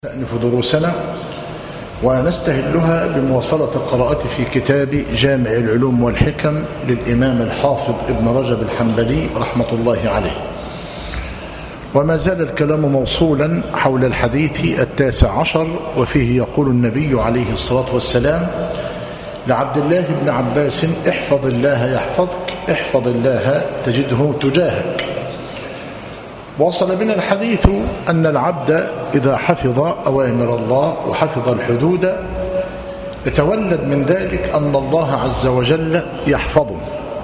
نستأنف دروسنا ونستهلها بمواصلة القراءة في كتاب جامع العلوم والحكم للإمام الحافظ ابن رجب الحنبلي رحمة الله عليه. وما زال الكلام موصولا حول الحديث 19، وفيه يقول النبي عليه الصلاة والسلام لعبد الله بن عباس: احفظ الله يحفظك، احفظ الله تجده تجاهك. وصل بنا الحديث أن العبد إذا حفظ أوامر الله وحفظ الحدود يتولد من ذلك أن الله عز وجل يحفظه.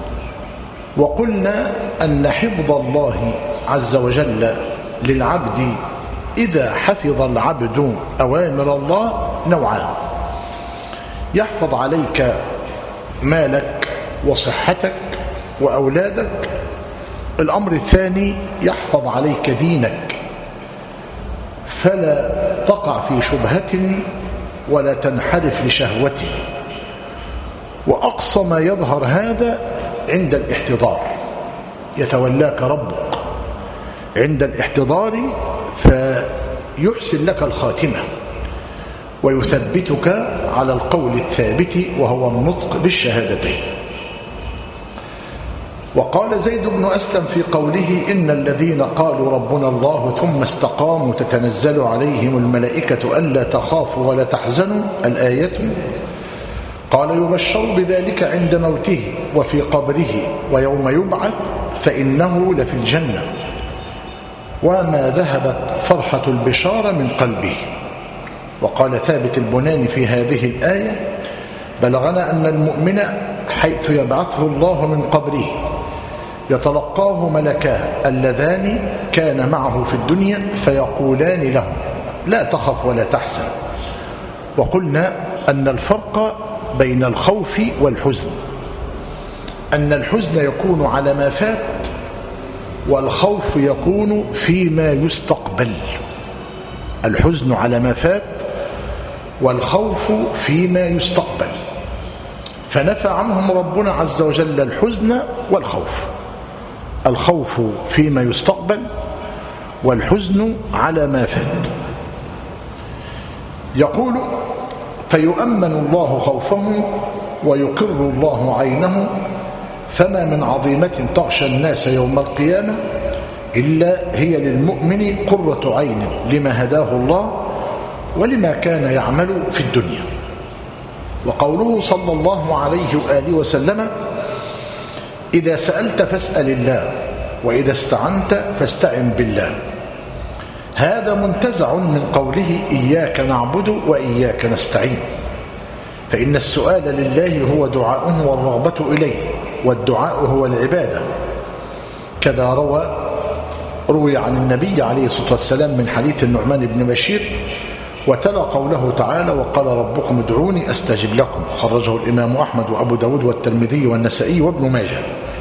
وقلنا أن حفظ الله عز وجل للعبد إذا حفظ العبد أوامر الله نوعان: يحفظ عليك مالك وصحتك وأولادك. الأمر الثاني يحفظ عليك دينك فلا تقع في شبهة ولا تنحرف لشهوة. وأقصى ما يظهر هذا عند الاحتضار، يتولاك ربك عند الاحتضار فيحسن لك الخاتمة ويثبتك على القول الثابت وهو النطق بالشهادتين. وقال زيد بن أسلم في قوله: إن الذين قالوا ربنا الله ثم استقاموا تتنزل عليهم الملائكة ألا تخافوا ولا تحزنوا. الآية. قال: يبشر بذلك عند موته وفي قبره ويوم يبعث فإنه لفي الجنة، وما ذهبت فرحة البشارة من قلبه. وقال ثابت البناني في هذه الآية: بلغنا أن المؤمن حيث يبعثه الله من قبره يتلقاه ملكاه اللذان كان معه في الدنيا فيقولان له: لا تخف ولا تحزن. وقلنا أن الفرق بين الخوف والحزن أن الحزن يكون على ما فات، والخوف يكون فيما يستقبل. الحزن على ما فات والخوف فيما يستقبل، فنفى عنهم ربنا عز وجل الحزن والخوف. الخوف فيما يستقبل والحزن على ما فات. يقول: فيؤمن الله خوفه ويقر الله عينه، فما من عظيمة تغشى الناس يوم القيامة إلا هي للمؤمن قرة عين لما هداه الله ولما كان يعمل في الدنيا. وقوله صلى الله عليه وآله وسلم: إذا سألت فاسأل الله، وإذا استعنت فاستعن بالله. هذا منتزع من قوله: إياك نعبد وإياك نستعين، فإن السؤال لله هو دعاؤه والرغبة إليه، والدعاء هو العبادة. كذا روي عن النبي عليه الصلاة والسلام من حديث النعمان بن بشير: وتلا قوله تعالى: وقال ربكم ادعوني أستجب لكم. خرجه الإمام أحمد وأبو داود والترمذي والنسائي وابن ماجه.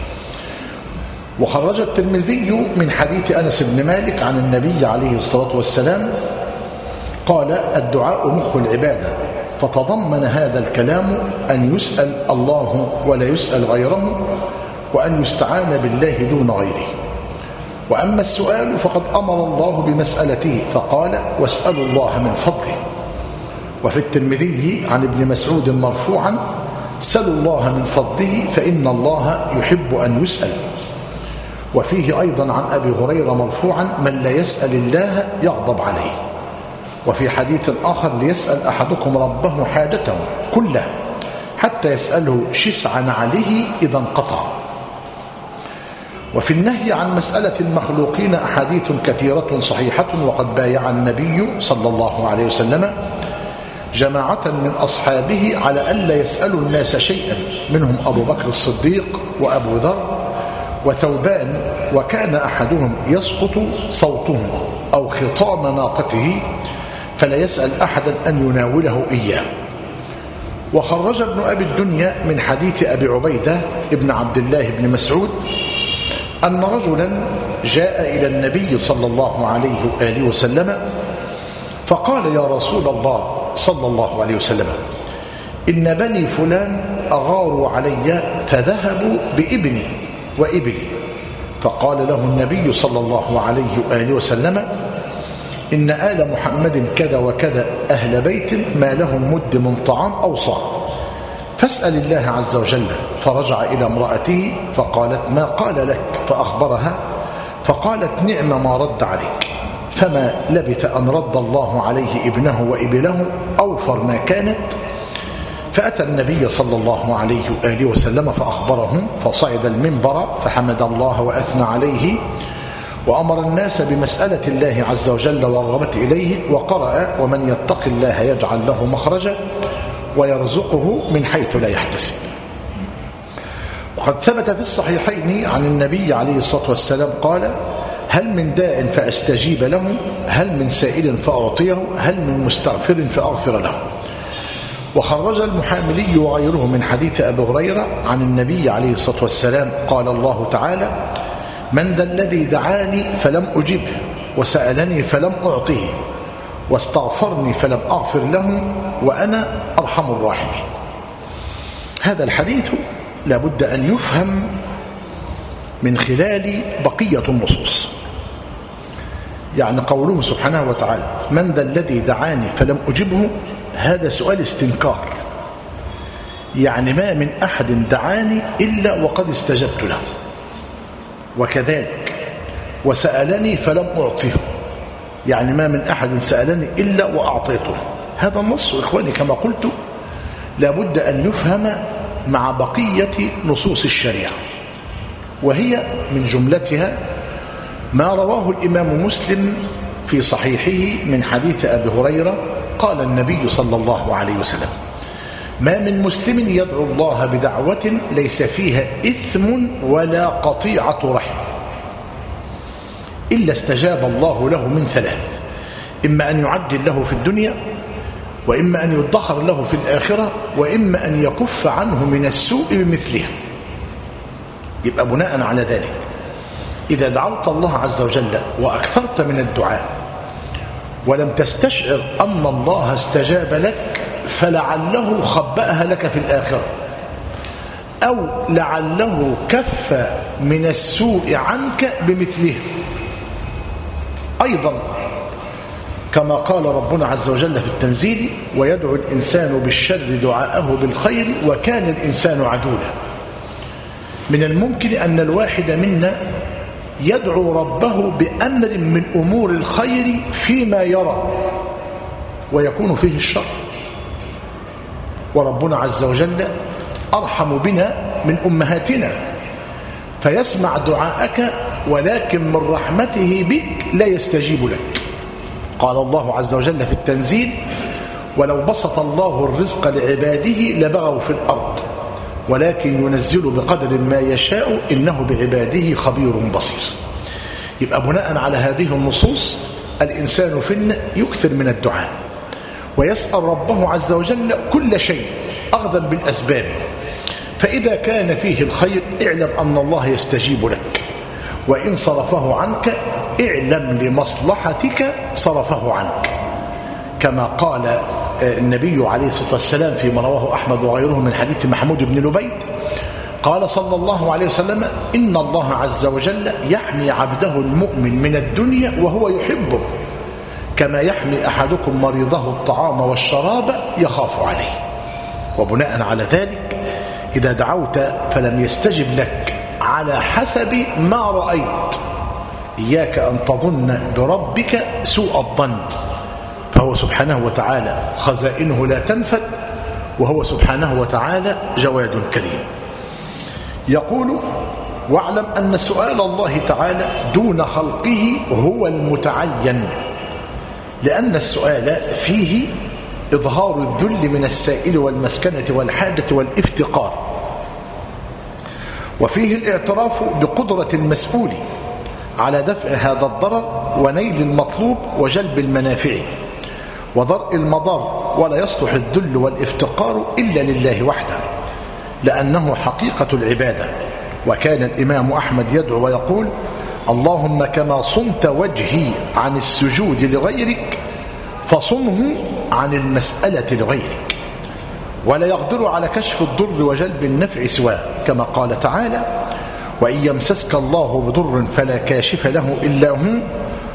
وخرج الترمذي من حديث أنس بن مالك عن النبي عليه الصلاة والسلام قال: الدعاء مخ العبادة. فتضمن هذا الكلام أن يسأل الله ولا يسأل غيره، وأن يستعان بالله دون غيره. وأما السؤال فقد أمر الله بمسألته فقال: واسألوا الله من فضله. وفي الترمذي عن ابن مسعود مرفوعا: سلوا الله من فضله فإن الله يحب أن يسأل. وفيه أيضا عن أبي هريرة مرفوعا: من لا يسأل الله يغضب عليه. وفي حديث آخر: ليسأل أحدكم ربه حاجته كلها حتى يسأله شسع نعله إذا انقطع. وفي النهي عن مسألة المخلوقين أحاديث كثيرة صحيحة، وقد بايع النبي صلى الله عليه وسلم جماعة من أصحابه على ألا يسألوا الناس شيئا، منهم أبو بكر الصديق وأبو ذر وثوبان، وكان أحدهم يسقط صوته أو خطام ناقته فلا يسأل أحدا أن يناوله إياه. وخرج ابن أبي الدنيا من حديث أبي عبيدة ابن عبد الله بن مسعود أن رجلا جاء إلى النبي صلى الله عليه وآله وسلم فقال: يا رسول الله صلى الله عليه وسلم، إن بني فلان أغاروا علي فذهبوا بابني وإبلي. فقال له النبي صلى الله عليه وآله وسلم: إن آل محمد كذا وكذا أهل بيت ما لهم مد من طعام أو صاع، فاسأل الله عز وجل. فرجع إلى امرأته فقالت ما قال لك؟ فأخبرها فقالت نعم ما رد عليك. فما لبث أن رد الله عليه ابنه وإبله أوفر ما كانت. فأتى النبي صلى الله عليه وآله وسلم فأخبره، فصعد المنبر فحمد الله وأثنى عليه وأمر الناس بمسألة الله عز وجل والرغبة إليه، وقرأ ومن يتق الله يجعل له مخرجا ويرزقه من حيث لا يحتسب. وقد ثبت في الصحيحين عن النبي عليه الصلاة والسلام قال هل من داع فأستجيب له، هل من سائل فأعطيه، هل من مستغفر فأغفر له. وخرج المحاملي وغيره من حديث أبي هريرة عن النبي عليه الصلاة والسلام قال الله تعالى من ذا الذي دعاني فلم أجبه، وسألني فلم أعطيه، واستغفرني فلم أغفر له، وأنا أرحم الراحمين. هذا الحديث لابد أن يفهم من خلال بقية النصوص. يعني قوله سبحانه وتعالى من ذا الذي دعاني فلم أجبه، هذا سؤال استنكار، يعني ما من أحد دعاني إلا وقد استجبت له، وكذلك وسألني فلم أعطيه، يعني ما من أحد سألني إلا وأعطيته. هذا النص إخواني كما قلت لابد أن يفهم مع بقية نصوص الشريعة، وهي من جملتها ما رواه الإمام مسلم في صحيحه من حديث أبي هريرة قال النبي صلى الله عليه وسلم ما من مسلم يدعو الله بدعوة ليس فيها إثم ولا قطيعة رحم إلا استجاب الله له من ثلاث: إما أن يعجل له في الدنيا، وإما أن يدخر له في الآخرة، وإما أن يكف عنه من السوء بمثلها. يبقى بناء على ذلك إذا دعوت الله عز وجل وأكثرت من الدعاء ولم تستشعر أن الله استجاب لك، فلعله خبأها لك في الآخرة، أو لعله كف من السوء عنك بمثله. أيضا كما قال ربنا عز وجل في التنزيل ويدعو الإنسان بالشر دعاءه بالخير وكان الإنسان عجولا. من الممكن أن الواحد منا يدعو ربه بأمر من أمور الخير فيما يرى ويكون فيه الشر، وربنا عز وجل أرحم بنا من أمهاتنا، فيسمع دعاءك ولكن من رحمته بك لا يستجيب لك. قال الله عز وجل في التنزيل ولو بسط الله الرزق لعباده لبغوا في الأرض ولكن ينزل بقدر ما يشاء إنه بعباده خبير بصير. يبقى بناء على هذه النصوص الإنسان فينا يكثر من الدعاء ويسأل ربه عز وجل كل شيء أخذا بالأسباب، فإذا كان فيه الخير اعلم أن الله يستجيب لك، وإن صرفه عنك اعلم لمصلحتك صرفه عنك، كما قال النبي عليه الصلاة والسلام فيما رواه أحمد وغيره من حديث محمود بن لبيد قال صلى الله عليه وسلم إن الله عز وجل يحمي عبده المؤمن من الدنيا وهو يحبه كما يحمي أحدكم مريضه الطعام والشراب يخاف عليه. وبناء على ذلك إذا دعوت فلم يستجب لك على حسب ما رأيت إياك أن تظن بربك سوء الظن، فهو سبحانه وتعالى خزائنه لا تنفد، وهو سبحانه وتعالى جواد كريم. يقول واعلم أن سؤال الله تعالى دون خلقه هو المتعين، لأن السؤال فيه إظهار الذل من السائل والمسكنة والحاجة والافتقار، وفيه الاعتراف بقدرة المسؤول على دفع هذا الضرر ونيل المطلوب وجلب المنافع وضرء المضار، ولا يصلح الذل والافتقار إلا لله وحده لأنه حقيقة العبادة. وكان الإمام أحمد يدعو ويقول اللهم كما صنت وجهي عن السجود لغيرك فصنه عن المسألة لغيرك، ولا يقدر على كشف الضر وجلب النفع سواه، كما قال تعالى وإن يمسسك الله بضر فلا كاشف له إلا هو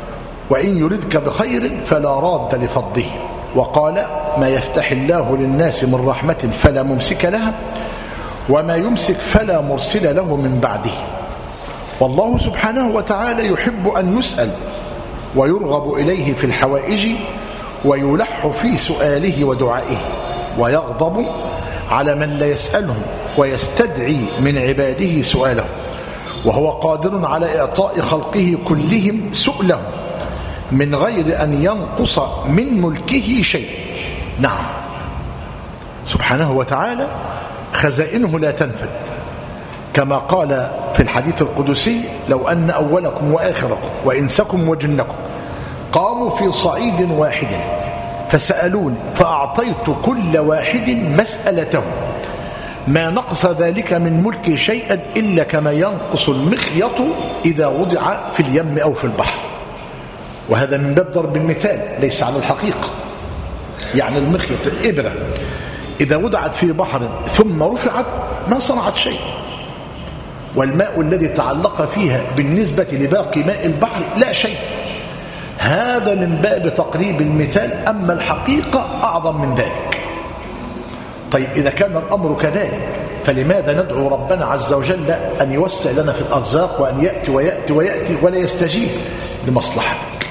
وإن يردك بخير فلا راد لفضله. وقال ما يفتح الله للناس من رحمة فلا ممسك لها وما يمسك فلا مرسل له من بعده. والله سبحانه وتعالى يحب أن يسأل ويرغب إليه في الحوائج ويلح في سؤاله ودعائه، ويغضب على من لا يسأله ويستدعي من عباده سؤاله، وهو قادر على إعطاء خلقه كلهم سؤله من غير أن ينقص من ملكه شيء. نعم، سبحانه وتعالى خزائنه لا تنفد، كما قال في الحديث القدسي لو أن أولكم وآخركم وإنسكم وجنكم قاموا في صعيد واحد فسألوني فأعطيت كل واحد مسألته ما نقص ذلك من ملكي شيئا إلا كما ينقص المخيط إذا وضع في اليم أو في البحر. وهذا من باب ضرب المثال ليس على الحقيقة. يعني المخيط الإبرة إذا وضعت في بحر ثم رفعت ما صنعت شيء، والماء الذي تعلق فيها بالنسبة لباقي ماء البحر لا شيء. هذا من باب تقريب المثال، أما الحقيقة أعظم من ذلك. طيب إذا كان الأمر كذلك فلماذا ندعو ربنا عز وجل أن يوسع لنا في الأرزاق وأن يأتي ويأتي ويأتي ولا يستجيب؟ لمصلحتك،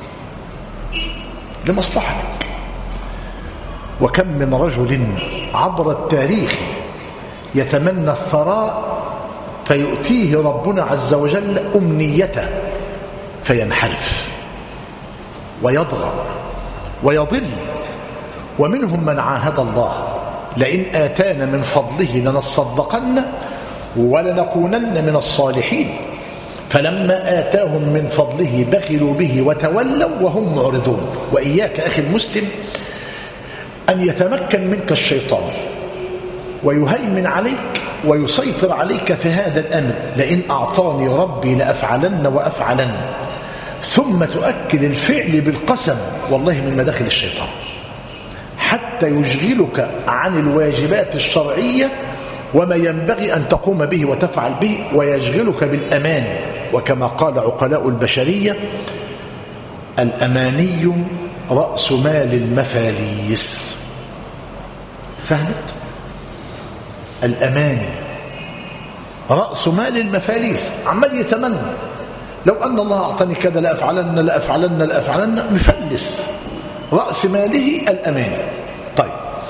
لمصلحتك. وكم من رجل عبر التاريخ يتمنى الثراء فيؤتيه ربنا عز وجل أمنيته فينحرف ويضغى ويضل. ومنهم من عاهد الله لئن آتانا من فضله لنصدقن ولنكونن من الصالحين، فلما آتاهم من فضله بخلوا به وتولوا وهم معرضون. وإياك أخي المسلم أن يتمكن منك الشيطان ويهيمن عليك ويسيطر عليك في هذا الأمر، لئن أعطاني ربي لأفعلن وأفعلن، ثم تؤكد الفعل بالقسم، والله من مداخل الشيطان، حتى يشغلك عن الواجبات الشرعية وما ينبغي أن تقوم به وتفعل به، ويشغلك بالأمان. وكما قال عقلاء البشرية الأماني رأس مال المفاليس. فهمت؟ الأماني رأس مال المفاليس، عمال يتمنى لو أن الله أعطاني كذا لأفعلن لأفعلن لأفعلن، مفلس رأس ماله الأماني. طيب،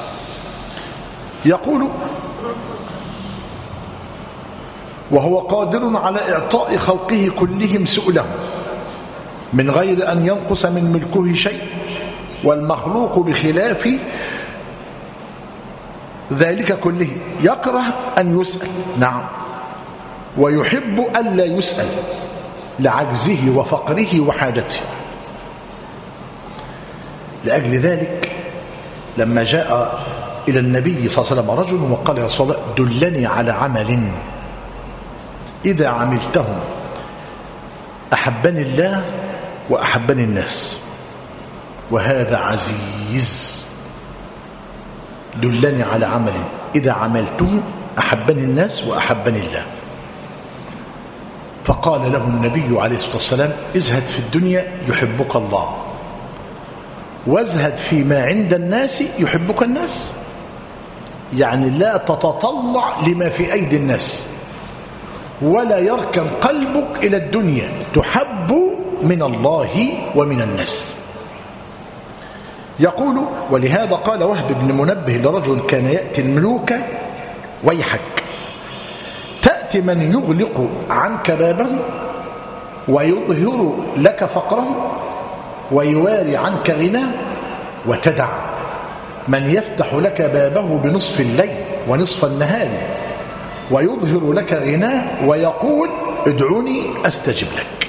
يقول وهو قادر على إعطاء خلقه كلهم سؤله من غير أن ينقص من ملكه شيء، والمخلوق بخلاف ذلك كله يكره أن يسأل. نعم، ويحب ألا يسأل لعجزه وفقره وحاجته. لأجل ذلك لما جاء إلى النبي صلى الله عليه وسلم رجل وقال يا رسول الله دلني على عمل إذا عملته أحبني الله وأحبني الناس، وهذا عزيز. دلني على عمل إذا عملته أحبني الناس وأحبني الله. فقال له النبي عليه الصلاة والسلام ازهد في الدنيا يحبك الله، وازهد فيما عند الناس يحبك الناس. يعني لا تتطلع لما في أيدي الناس، ولا يركن قلبك إلى الدنيا، تحب من الله ومن الناس. يقول ولهذا قال وهب بن منبه لرجل كان يأتي الملوك ويحك تأتي من يغلق عنك بابه ويظهر لك فقره ويواري عنك غناه، وتدع من يفتح لك بابه بنصف الليل ونصف النهار ويظهر لك غناه ويقول ادعوني أستجب لك.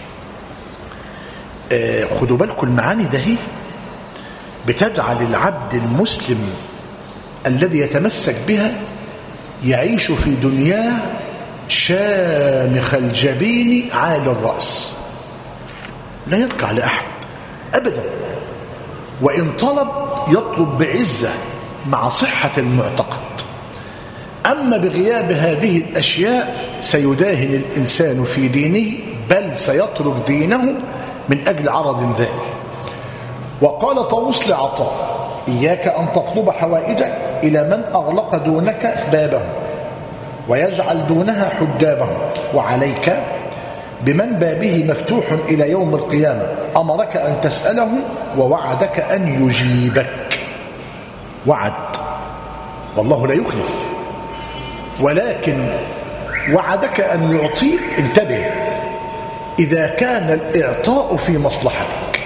خدوا بالكم المعاني ده هي بتجعل العبد المسلم الذي يتمسك بها يعيش في دنياه شامخ الجبين عالي الرأس، لا يركع لأحد أبدا، وإن طلب يطلب بعزة مع صحة المعتقد. أما بغياب هذه الأشياء سيداهن الإنسان في دينه، بل سيترك دينه من أجل عرض ذائل. وقال طاووس لعطاء: إياك أن تطلب حوائجك إلى من أغلق دونك بابه ويجعل دونها حجابه، وعليك بمن بابه مفتوح إلى يوم القيامة أمرك أن تسأله ووعدك أن يجيبك. وعد، والله لا يخلف، ولكن وعدك أن يعطيك. انتبه، إذا كان الإعطاء في مصلحتك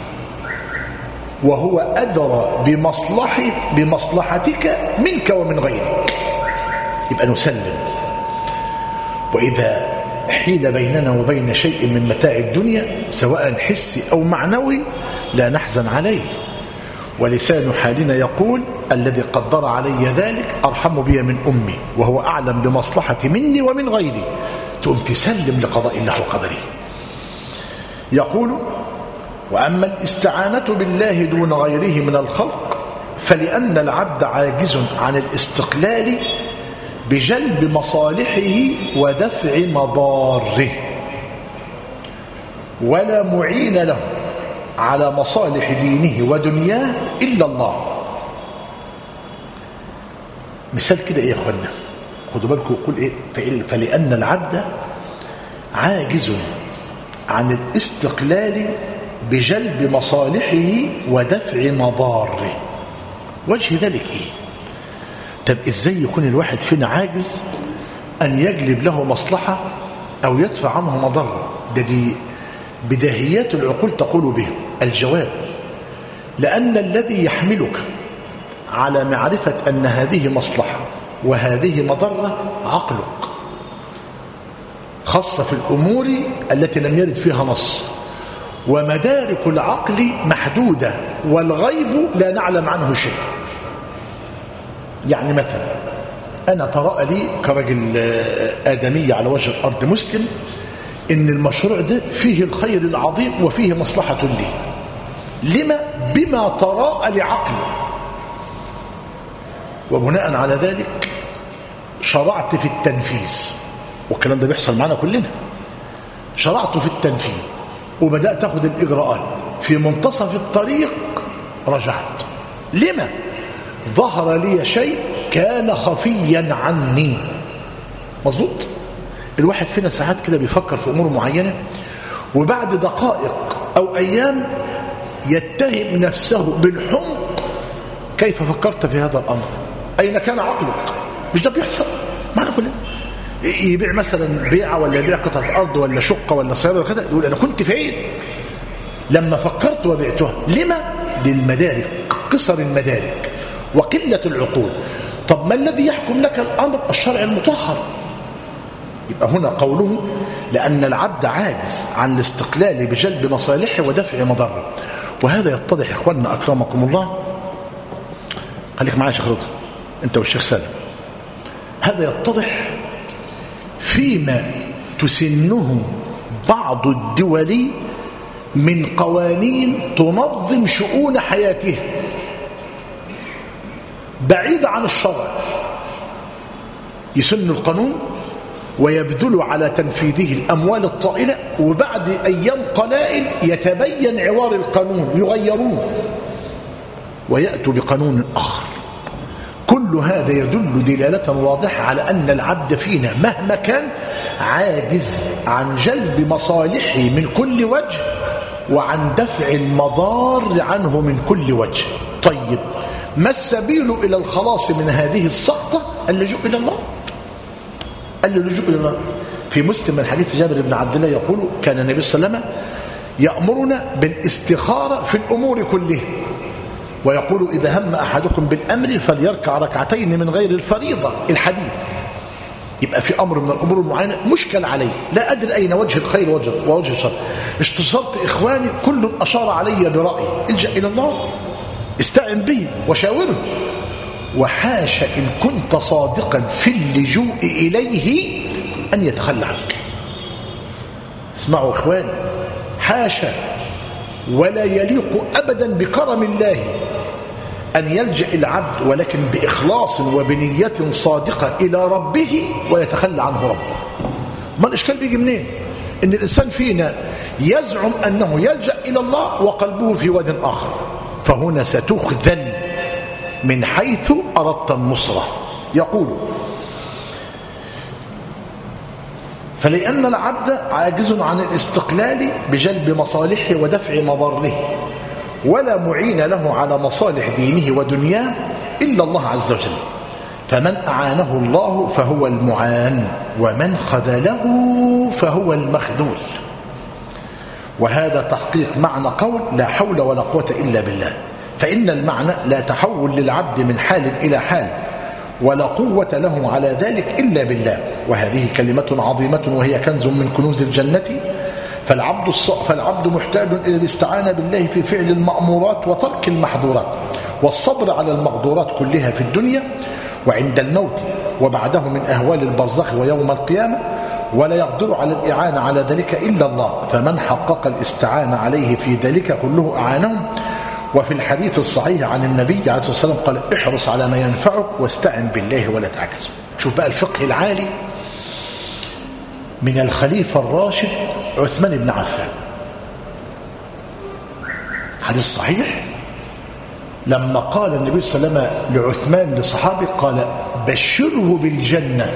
وهو أدرى بمصلحتك منك ومن غيرك يبقى نسلم. وإذا حيل بيننا وبين شيء من متاع الدنيا سواء حسي أو معنوي لا نحزن عليه، ولسان حالنا يقول: الذي قدر علي ذلك أرحم بي من أمي وهو أعلم بمصلحتي مني ومن غيري. تقوم تسلم لقضاء الله وقدره. يقول: وأما الاستعانة بالله دون غيره من الخلق فلأن العبد عاجز عن الاستقلال بجلب مصالحه ودفع مضاره، ولا معين له على مصالح دينه ودنياه إلا الله. مثال كده إيه يا أخوانا؟ خدوا بالكم، يقول إيه؟ فلأن العبد عاجز عن الاستقلال بجلب مصالحه ودفع مضاره. وجه ذلك إيه؟ طب إزاي يكون الواحد فينا عاجز أن يجلب له مصلحة أو يدفع عنه مضره؟ دي بداهيات العقول تقول به. الجواب: لأن الذي يحملك على معرفة أن هذه مصلحة وهذه مضرة عقلك، خاصة في الأمور التي لم يرد فيها نص، ومدارك العقل محدودة والغيب لا نعلم عنه شيء. يعني مثلا أنا ترى لي كرجل آدمي على وجه الأرض مسلم إن المشروع ده فيه الخير العظيم وفيه مصلحة لي. لما؟ بما تراءى لعقلي، وبناء على ذلك شرعت في التنفيذ. والكلام ده بيحصل معنا كلنا. شرعت في التنفيذ وبدأت أخذ الإجراءات، في منتصف الطريق رجعت. لما؟ ظهر لي شيء كان خفيا عني. مظبوط؟ الواحد فينا ساعات كده بيفكر في أمور معينة وبعد دقائق أو أيام يتهم نفسه بالحمق: كيف فكرت في هذا الأمر؟ أين كان عقلك؟ مش ده بيحصل معنا كلنا. يبيع مثلا بيعة ولا يبيع قطعة أرض ولا شقة ولا سيارة ولا كذا، يقول: أنا كنت فين لما فكرت وبعتها؟ لما؟ للمدارك، قصر المدارك وقلة العقول. طب ما الذي يحكم لك الأمر؟ الشرع المطهر. يبقى هنا قوله: لأن العبد عاجز عن الاستقلال بجلب مصالحه ودفع مضره. وهذا يتضح إخواننا أكرمكم الله. خليك معايا يا شيخ رضا أنت والشيخ سالم. هذا يتضح فيما تسنه بعض الدول من قوانين تنظم شؤون حياتها بعيدة عن الشرع. يسن القانون ويبذل على تنفيذه الأموال الطائلة، وبعد أيام قلائل يتبين عوار القانون، يغيروه ويأتوا بقانون آخر. كل هذا يدل دلالة واضحة على أن العبد فينا مهما كان عاجز عن جلب مصالحه من كل وجه وعن دفع المضار عنه من كل وجه. طيب، ما السبيل إلى الخلاص من هذه السقطة؟ اللجوء إلى الله. اللجوء إلى الله. في مسلم من حديث جابر بن عبد الله يقول: كان النبي صلى الله عليه وسلم يأمرنا بالاستخارة في الأمور كلها، ويقول: إذا هم أحدكم بالأمر فليركع ركعتين من غير الفريضة. الحديث. يبقى في أمر من الأمور المعينة مشكل علي، لا أدري أين وجه الخير ووجه الشر. استشرت إخواني، كل أشار علي برأي. الجأ إلى الله، استعن به وشاوره. وحاش إن كنت صادقا في اللجوء إليه أن يتخلى عنك. اسمعوا إخواني، حاشا ولا يليق أبدا بكرم الله أن يلجأ العبد ولكن بإخلاص وبنية صادقة إلى ربه ويتخلى عنه ربه. ما الإشكال بيجي منين؟ إن الإنسان فينا يزعم أنه يلجأ إلى الله وقلبه في واد آخر، فهنا ستخذل من حيث أردت النصرة. يقول: فلأن العبد عاجز عن الاستقلال بجلب مصالحه ودفع مضاره، ولا معين له على مصالح دينه ودنياه إلا الله عز وجل، فمن أعانه الله فهو المعان، ومن خذله فهو المخذول. وهذا تحقيق معنى قول لا حول ولا قوة إلا بالله، فإن المعنى لا تحول للعبد من حال إلى حال، ولا قوة له على ذلك إلا بالله. وهذه كلمة عظيمة وهي كنز من كنوز الجنة. فالعبد محتاج إلى الاستعانة بالله في فعل المأمورات وترك المحظورات، والصبر على المقدورات كلها في الدنيا وعند الموت وبعده من أهوال البرزخ ويوم القيامة، ولا يقدر على الإعانة على ذلك إلا الله، فمن حقق الاستعانة عليه في ذلك كله أعانهم. وفي الحديث الصحيح عن النبي عليه الصلاة والسلام قال: احرص على ما ينفعك واستعن بالله ولا تعجز. شوف بقى الفقه العالي من الخليفة الراشد عثمان بن عفان. حديث صحيح لما قال النبي صلى الله عليه وسلم لعثمان لصحابه قال: بشره بالجنة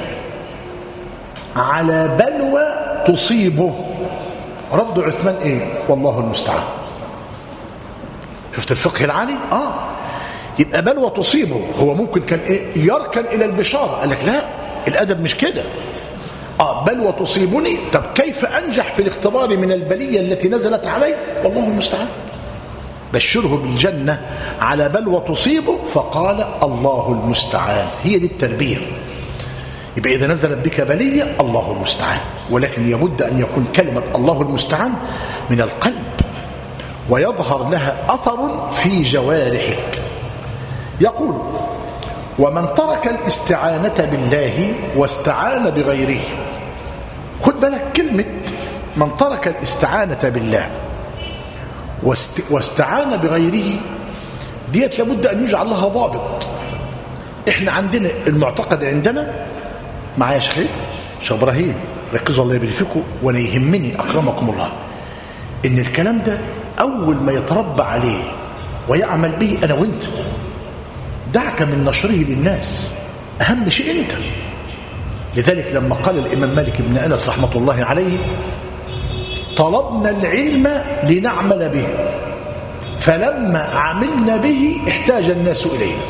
على بلوى تصيبه. رفض عثمان ايه؟ والله المستعان. شفت الفقه العالي؟ يبقى بلوى تصيبه، هو ممكن كان ايه؟ يركن الى البشارة، قال لك لا، الادب مش كده. بلوى تصيبني، طب كيف انجح في الاختبار من البلية التي نزلت علي؟ والله المستعان. بشره بالجنة على بلوى تصيبه، فقال الله المستعان. هي دي التربية. يبقى إذا نزلت بك بلية الله المستعان، ولكن يبد أن يكون كلمة الله المستعان من القلب ويظهر لها أثر في جوارحك. يقول: ومن ترك الاستعانة بالله واستعان بغيره. خد بالك كلمة من ترك الاستعانة بالله واستعان بغيره ديت لابد أن يجعل لها ضابط. احنا عندنا المعتقد عندنا معايا شيخ إبراهيم، ركزوا الله يبارك فيكم، وانا يهمني اكرمكم الله ان الكلام ده اول ما يتربى عليه ويعمل به انا وانت، دعك من نشره للناس، اهم شيء انت. لذلك لما قال الامام مالك بن انس رحمه الله عليه: طلبنا العلم لنعمل به، فلما عملنا به احتاج الناس الينا.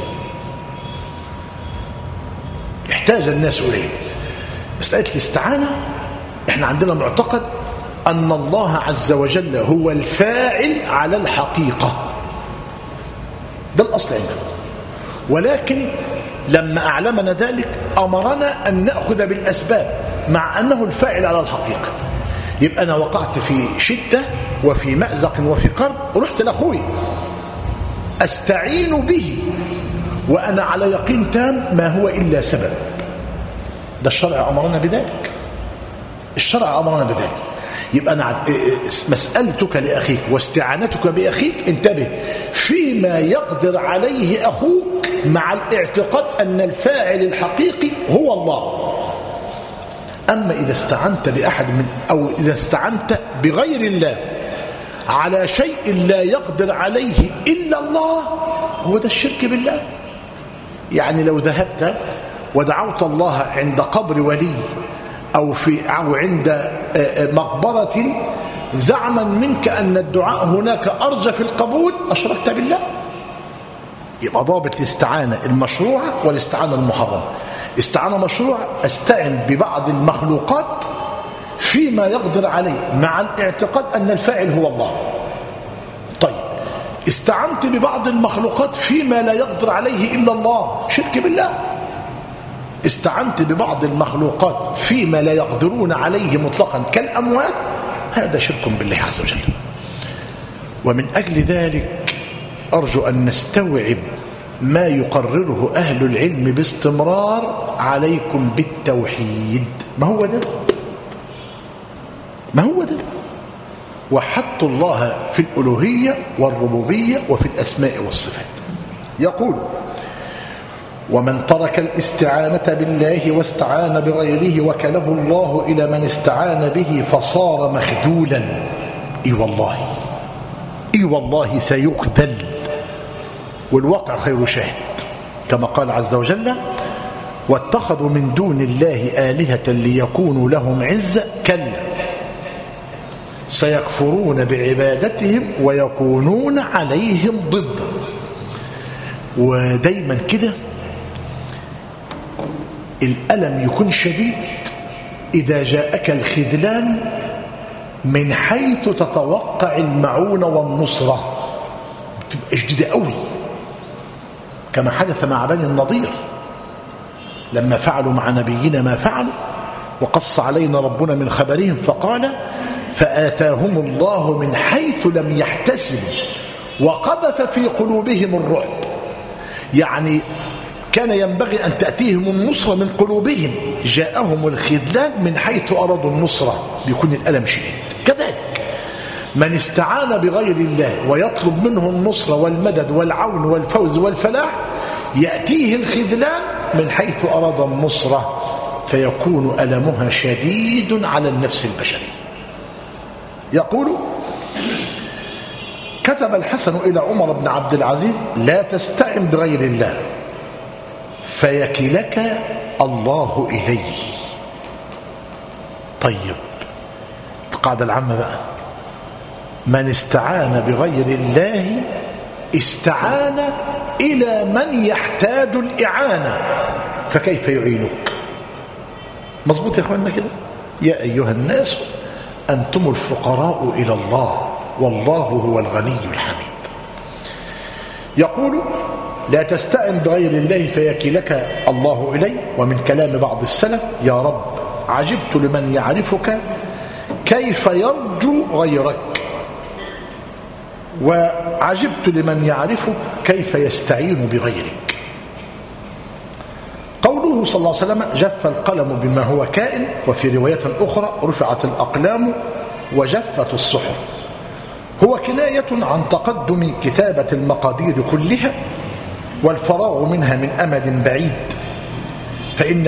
احتاج الناس اليه. مسألة الاستعانة احنا عندنا معتقد أن الله عز وجل هو الفاعل على الحقيقة، ده الأصل عندنا. ولكن لما أعلمنا ذلك أمرنا أن نأخذ بالأسباب مع أنه الفاعل على الحقيقة. يبقى أنا وقعت في شدة وفي مأزق وفي كرب ورحت لأخوي أستعين به وأنا على يقين تام ما هو إلا سبب. ده الشرع أمرنا بذلك، الشرع أمرنا بذلك. يبقى أنا مسألتك لأخيك واستعانتك بأخيك انتبه فيما يقدر عليه أخوك مع الاعتقاد أن الفاعل الحقيقي هو الله. أما إذا استعنت بأحد أو إذا استعنت بغير الله على شيء لا يقدر عليه إلا الله، هو ده الشرك بالله. يعني لو ذهبت ودعوت الله عند قبر ولي أو عند مقبرة زعما منك أن الدعاء هناك أرجى في القبول، أشركت بالله. يبقى ضابط الاستعانة المشروعة والاستعانة المحرمة. استعانة مشروعة استعن ببعض المخلوقات فيما يقدر عليه مع الاعتقاد أن الفاعل هو الله. طيب استعنت ببعض المخلوقات فيما لا يقدر عليه إلا الله، شرك بالله. استعنت ببعض المخلوقات فيما لا يقدرون عليه مطلقا كالأموات، هذا شرك بالله عز وجل. ومن أجل ذلك أرجو أن نستوعب ما يقرره أهل العلم باستمرار عليكم بالتوحيد. ما هو ده؟ ما هو ده؟ وحدوا الله في الألوهية والربوبية وفي الأسماء والصفات. يقول: ومن ترك الاستعانة بالله واستعان بغيره وكله الله إلى من استعان به فصار مخذولا. اي والله سيخذل، والواقع خير شاهد، كما قال عز وجل: واتخذوا من دون الله آلهة ليكونوا لهم عزة، كلا سيكفرون بعبادتهم ويكونون عليهم ضدا. ودايما كده الألم يكون شديد إذا جاءك الخذلان من حيث تتوقع المعونة والنصرة، بتبقى شديدة قوي، كما حدث مع بني النضير لما فعلوا مع نبينا ما فعلوا، وقص علينا ربنا من خبرهم فقال: فآتاهم الله من حيث لم يحتسبوا وقذف في قلوبهم الرعب. يعني كان ينبغي أن تأتيهم النصرة من قلوبهم، جاءهم الخذلان من حيث أرادوا النصرة، بيكون الألم شديد. كذلك من استعان بغير الله ويطلب منه النصرة والمدد والعون والفوز والفلاح، يأتيه الخذلان من حيث أراد النصرة، فيكون ألمها شديد على النفس البشرية. يقول: كتب الحسن إلى عمر بن عبد العزيز: لا تستعن بغير الله فيكلك الله إليه. طيب، القاعدة العامة بقى: من استعان بغير الله استعان إلى من يحتاج الإعانة، فكيف يعينك؟ مظبوط يا أخواننا كده؟ يا أيها الناس أنتم الفقراء إلى الله والله هو الغني الحميد. يقول: لا تستعن بغير الله فيكلك الله إليه. ومن كلام بعض السلف: يا رب عجبت لمن يعرفك كيف يرجو غيرك، وعجبت لمن يعرفك كيف يستعين بغيرك. قوله صلى الله عليه وسلم: جف القلم بما هو كائن، وفي رواية أخرى: رفعت الأقلام وجفت الصحف، هو كناية عن تقدم كتابة المقادير كلها والفراغ منها من أمد بعيد، فإن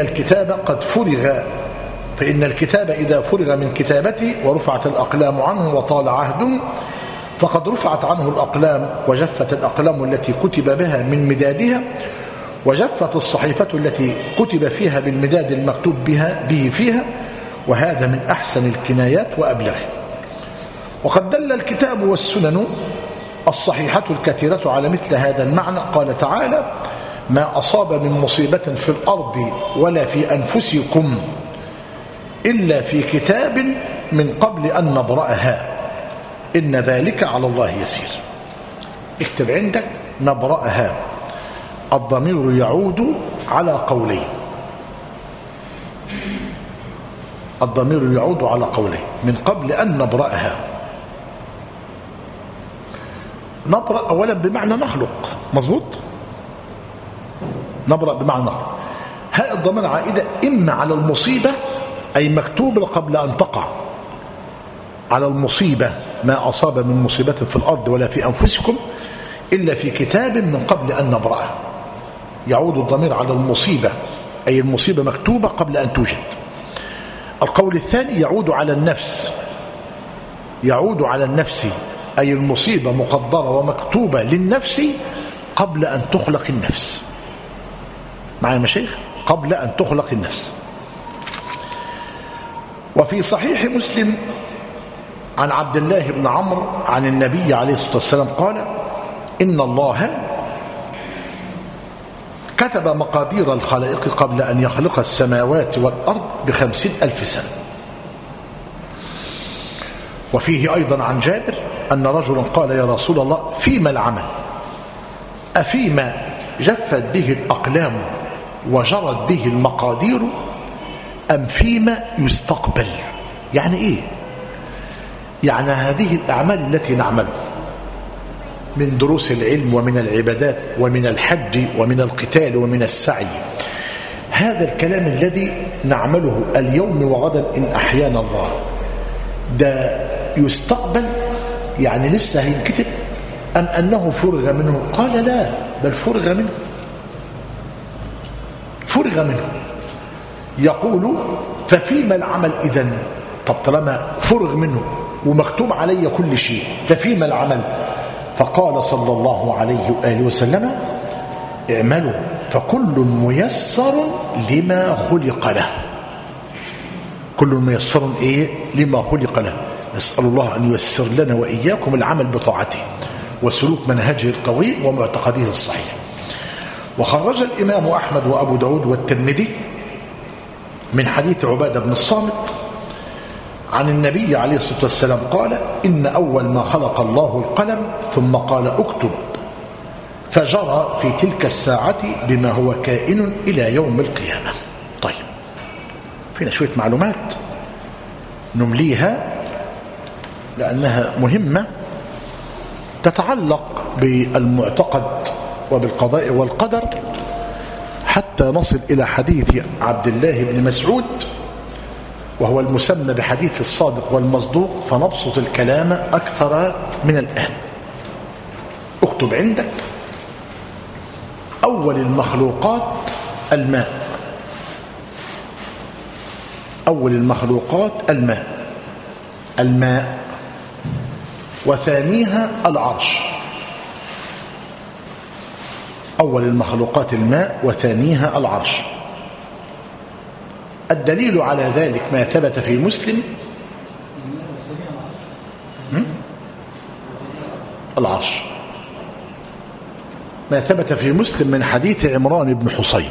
الكتاب إذا فرغ من كتابته ورفعت الأقلام عنه وطال عهده فقد رفعت عنه الأقلام، وجفت الأقلام التي كتب بها من مدادها، وجفت الصحيفة التي كتب فيها بالمداد المكتوب به فيها، وهذا من أحسن الكنايات وأبلغه. وقد دل الكتاب والسنن الصحيحة الكثيرة على مثل هذا المعنى. قال تعالى: ما أصاب من مصيبة في الأرض ولا في أنفسكم إلا في كتاب من قبل أن نبرأها إن ذلك على الله يسير. اكتب عندك: نبرأها، الضمير يعود على قولين، الضمير يعود على قولين، من قبل أن نبرأها. نبرأ أولا بمعنى نخلق، مظبوط؟ نبرأ بمعنى نخلق. هاء الضمير عائدة إما على المصيبة أي مكتوبة قبل أن تقع، على المصيبة: ما أصاب من مصيبة في الأرض ولا في أنفسكم إلا في كتاب من قبل أن نبرأها. يعود الضمير على المصيبة أي المصيبة مكتوبة قبل أن توجد. القول الثاني يعود على النفس، يعود على النفس أي المصيبة مقدرة ومكتوبة للنفس قبل أن تخلق النفس. معايا مشايخ؟ قبل أن تخلق النفس. وفي صحيح مسلم عن عبد الله بن عمرو عن النبي عليه الصلاة والسلام قال: إن الله كتب مقادير الخلائق قبل أن يخلق السماوات والأرض ب50,000 سنة. وفيه أيضا عن جابر أن رجلا قال: يا رسول الله، فيما العمل؟ أفيما جفت به الأقلام وجرت به المقادير أم فيما يستقبل؟ يعني إيه؟ يعني هذه الأعمال التي نعملها من دروس العلم ومن العبادات ومن الحج ومن القتال ومن السعي، هذا الكلام الذي نعمله اليوم وغدا إن أحيانا الله، ده يستقبل؟ يعني لسه هينكتب أم أنه فرغ منه؟ قال: لا، بل فرغ منه، فرغ منه. يقول: ففيما العمل إذن؟ طب طالما فرغ منه ومكتوب علي كل شيء، ففيما العمل؟ فقال صلى الله عليه وآله وسلم: اعملوا فكل ميسر لما خلق له. كل ميسر لما خلق له. نسأل الله أن ييسر لنا وإياكم العمل بطاعته وسلوك منهجه القوي ومعتقده الصحيح. وخرج الإمام أحمد وأبو داود والترمذي من حديث عبادة بن الصامت عن النبي عليه الصلاة والسلام قال: إن أول ما خلق الله القلم ثم قال: اكتب، فجرى في تلك الساعة بما هو كائن إلى يوم القيامة. طيب، فينا شوية معلومات نمليها لأنها مهمة تتعلق بالمعتقد وبالقضاء والقدر، حتى نصل إلى حديث عبد الله بن مسعود، وهو المسمى بحديث الصادق والمصدوق، فنبسط الكلام أكثر من الآن. اكتب عندك: أول المخلوقات الماء. أول المخلوقات الماء، وثانيها العرش. أول المخلوقات الماء وثانيها العرش. الدليل على ذلك ما ثبت في مسلم. العرش ما ثبت في مسلم من حديث عمران بن حصين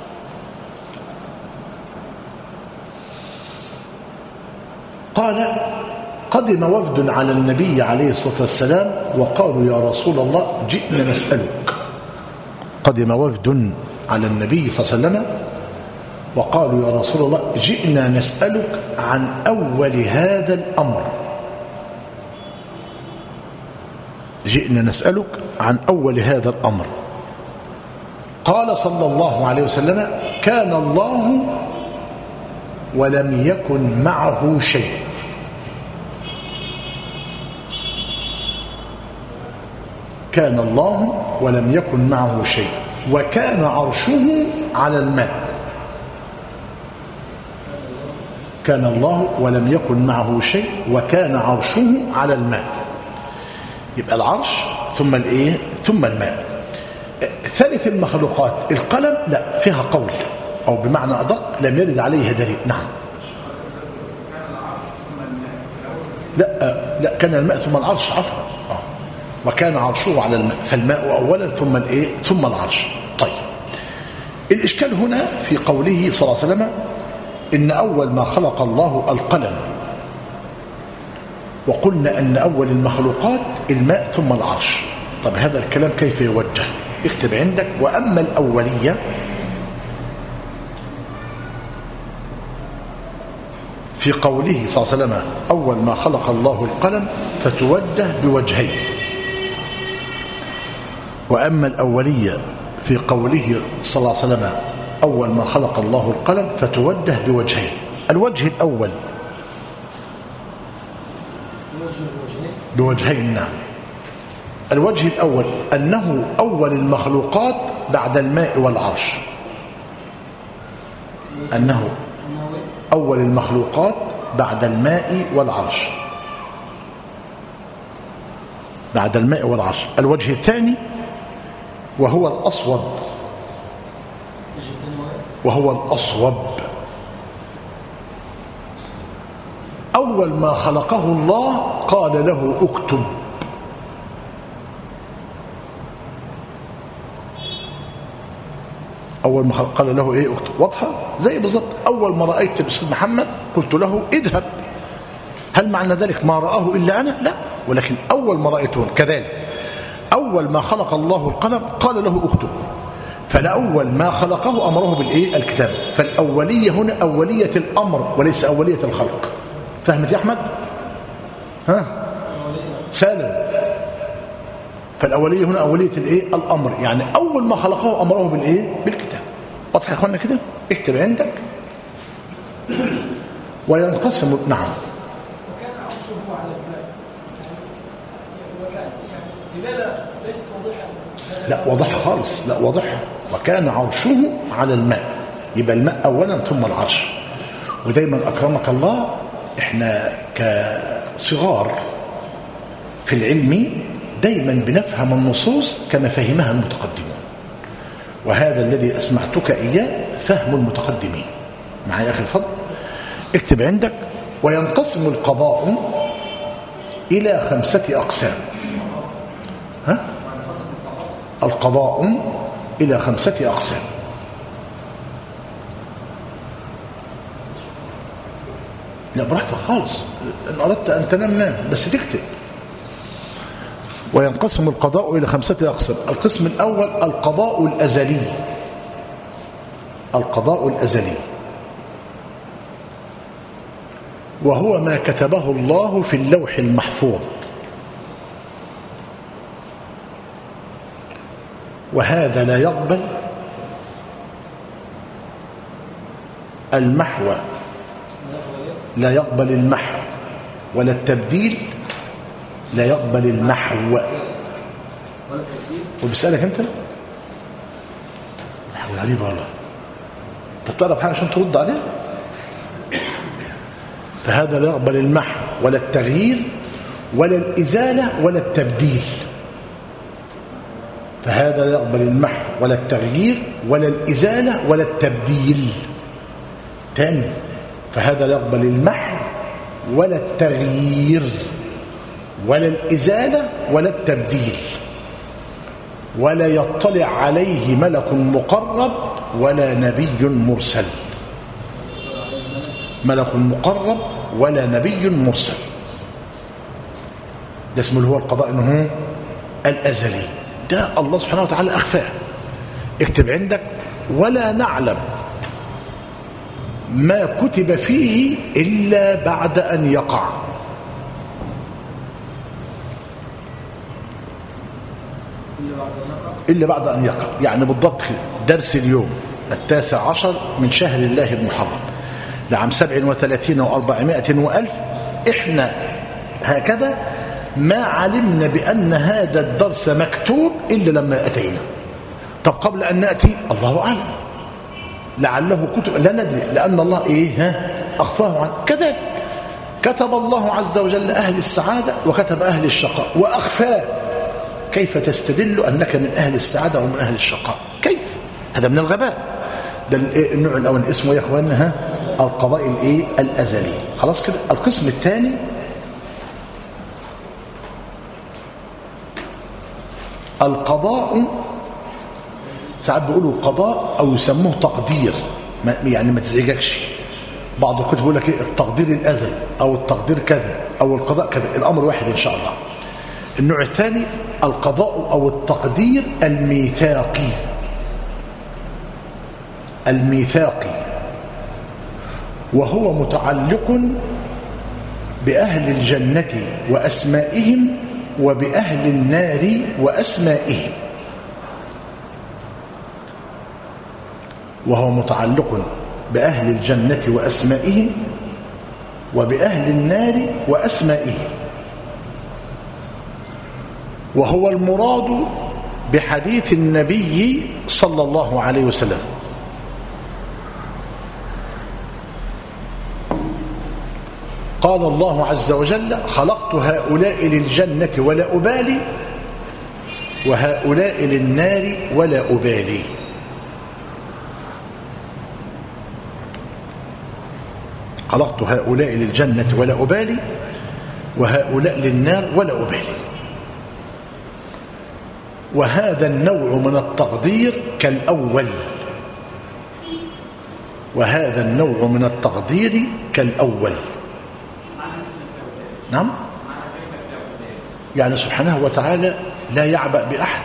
قال: قدم وفد على النبي عليه الصلاة والسلام وقالوا: يا رسول الله جئنا نسألك. قدم وفد على النبي صلى الله عليه وسلم وقالوا: يا رسول الله جئنا نسألك عن أول هذا الأمر. جئنا نسألك عن أول هذا الأمر. قال صلى الله عليه وسلم: كان الله ولم يكن معه شيء. كان الله ولم يكن معه شيء، وكان عرشه على الماء. كان الله ولم يكن معه شيء وكان عرشه على الماء. يبقى العرش ثم ثم الماء. ثالث المخلوقات القلم، لا، فيها قول، أو بمعنى أدق لم يرد عليها دليل. نعم. لا، كان الماء ثم العرش، عفوا. وكان عرشه على الماء، فالماء أولا ثم ثم العرش. طيب، الإشكال هنا في قوله صلى الله عليه وسلم: إن أول ما خلق الله القلم، وقلنا أن أول المخلوقات الماء ثم العرش. طب هذا الكلام كيف يوجه؟ اكتب عندك: وأما الأولية في قوله صلى الله عليه وسلم: أول ما خلق الله القلم، فتوجه بوجهين. وأما الأولية في قوله صلى الله عليه وسلم: أول ما خلق الله القلم، فتوجه بوجهين. الوجه الأول بوجهين. نعم. الوجه الأول أنه أول المخلوقات بعد الماء والعرش. أنه أول المخلوقات بعد الماء والعرش. بعد الماء والعرش. الوجه الثاني وهو الأصوب أول ما خلقه الله قال له: اكتب. أول ما قال له اكتب. واضحة زي بالضبط أول ما رأيت الأستاذ محمد قلت له: اذهب. هل معنى ذلك ما رآه إلا أنا؟ لا، ولكن أول ما رأيته كذلك. أول ما خلق الله القلم قال له: اكتب. فالأول ما خلقه أمره الكتاب. فالأولية هنا أولية الأمر وليس أولية الخلق. فهمت يا أحمد؟ سالم. فالأولية هنا أولية الأمر، يعني أول ما خلقه أمره بالكتاب. واضح يا أخوانا كده؟ اكتب عندك. وينقسم. نعم. وكان عرشه على الماء. لماذا ليست واضحة؟ لا، واضحة خالص. لا، واضحة. وكان عرشه على الماء، يبقى الماء أولا ثم العرش. ودايما أكرمك الله، احنا صغار في العلم دايما بنفهم النصوص كما فهمها المتقدمون، وهذا الذي أسمعتك إياه فهم المتقدمين. معي أخي الفضل؟ اكتب عندك: وينقسم القضاء إلى 5 أقسام. القضاء إلى 5 أقسام. لا براحتك خالص، إن أردت أن تنام نام، بس تكتب. وينقسم القضاء إلى 5 أقسام. القسم الأول القضاء الأزلي. القضاء الأزلي وهو ما كتبه الله في اللوح المحفوظ، وهذا لا يقبل المحو، لا يقبل المحو ولا التبديل، لا يقبل المحو. وبسألك أنت محو غريبة والله، أنت بتعرف حاجة عشان ترد عليه؟ فهذا لا يقبل المحو ولا التغيير ولا الإزالة ولا التبديل. فهذا لا يقبل المحو ولا التغيير ولا الإزالة ولا التبديل. تاني، فهذا لا يقبل المحو ولا التغيير ولا الإزالة ولا التبديل، ولا يطلع عليه ملك مقرب ولا نبي مرسل. ملك مقرب ولا نبي مرسل، ده اسمه اللي هو القضاء انه الأزلي، ده الله سبحانه وتعالى أخفاه. اكتب عندك: ولا نعلم ما كتب فيه إلا بعد أن يقع. إلا بعد أن يقع، يعني بالضبط درس اليوم 19 من شهر الله المحرم لعام 37 و400 وألف، إحنا هكذا ما علمنا بأن هذا الدرس مكتوب إلا لما أتينا. طب قبل أن نأتي الله أعلم، لعله كتب، لا ندري، لأن الله أخفاه عنه. كذلك كتب الله عز وجل أهل السعادة وكتب أهل الشقاء وأخفاه. كيف تستدل أنك من أهل السعادة ومن أهل الشقاء؟ كيف؟ هذا من الغباء. ده النوع الأول اسمه يا إخواننا القضاء الأزلي. خلاص كده. القسم الثاني القضاء، ساعات بيقولوا قضاء أو يسموه تقدير، يعني ما تزعجكش. بعض الكتب يقول لك التقدير الأزلي أو التقدير كذا أو القضاء كذا، الأمر واحد إن شاء الله. النوع الثاني القضاء أو التقدير الميثاقي. الميثاقي وهو متعلق بأهل الجنة وأسمائهم وبأهل النار وأسمائهم. وهو متعلق بأهل الجنة وأسمائهم وبأهل النار وأسمائهم، وهو المراد بحديث النبي صلى الله عليه وسلم: قال الله عز وجل: خلقت هؤلاء للجنة ولا أبالي وهؤلاء للنار ولا أبالي. خلقت هؤلاء للجنة ولا أبالي وهؤلاء للنار ولا أبالي. وهذا النوع من التقدير كالأول. وهذا النوع من التقدير كالأول. نعم، يعني سبحانه وتعالى لا يعبأ بأحد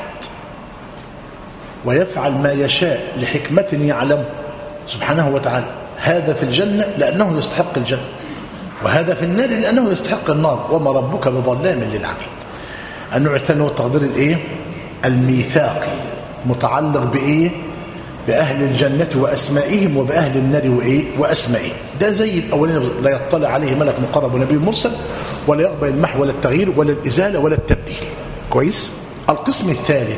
ويفعل ما يشاء لحكمة يعلم سبحانه وتعالى. هذا في الجنة لأنه يستحق الجنة، وهذا في النار لأنه يستحق النار، وما ربك بظلام للعبيد. النوع الثاني هو التقدير الميثاقي، متعلق بأهل الجنة وأسمائهم وبأهل النار وأسمائهم. ده زي الأولين، لا يطلع عليه ملك مقرب ونبي مرسل، ولا يقبل المحو ولا التغيير ولا الإزالة ولا التبديل. كويس. القسم الثالث